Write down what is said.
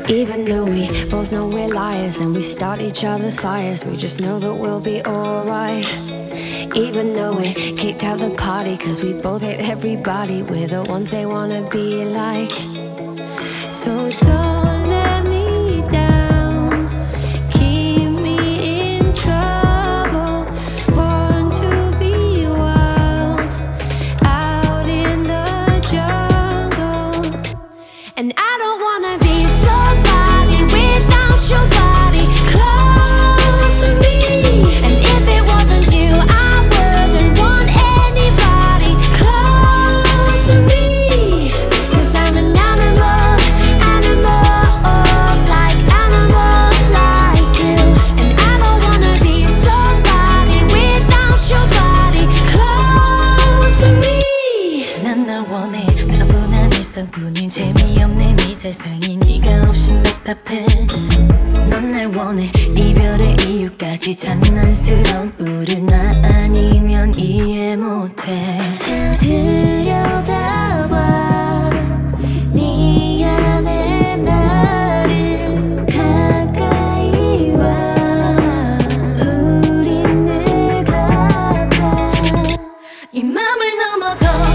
Even though we both know we're liars and we start each other's fires, we just know that we'll be alright. Even though we kicked out the party cause we both hate everybody, we're the ones they wanna be like. So don't let me down, keep me in trouble. Born to be wild, out in the jungle. And I don't wanna be somebody without your body close to me. And if it wasn't you, I wouldn't want anybody close to me. Cause I'm an animal, like you. And I don't wanna be somebody without your body close to me. 난 널 원해 나분한 일상뿐인 재미없는 이 세상이 네가 없인 답답해. 넌 날 원해 이별의 이유까지 장난스러운 우릴 나 아니면 이해 못해. 자 들여다봐 네 안에 나를 가까이 와. 우린 늘 같아 이 맘을 넘어도